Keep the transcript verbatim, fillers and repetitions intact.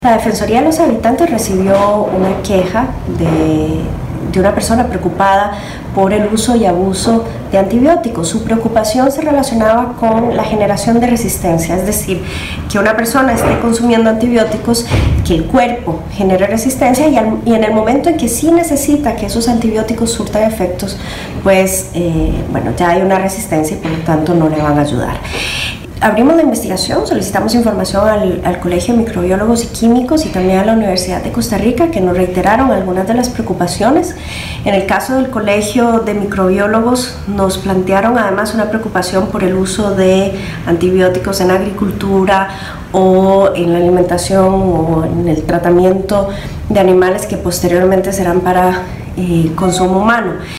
La Defensoría de los Habitantes recibió una queja de, de una persona preocupada por el uso y abuso de antibióticos. Su preocupación se relacionaba con la generación de resistencia, es decir, que una persona esté consumiendo antibióticos, que el cuerpo genere resistencia y, al, y en el momento en que sí necesita que esos antibióticos surtan efectos, pues eh, bueno, ya hay una resistencia y por lo tanto no le van a ayudar. Abrimos la investigación, solicitamos información al, al Colegio de Microbiólogos y Químicos y también a la Universidad de Costa Rica, que nos reiteraron algunas de las preocupaciones. En el caso del Colegio de Microbiólogos nos plantearon además una preocupación por el uso de antibióticos en agricultura o en la alimentación o en el tratamiento de animales que posteriormente serán para eh, consumo humano.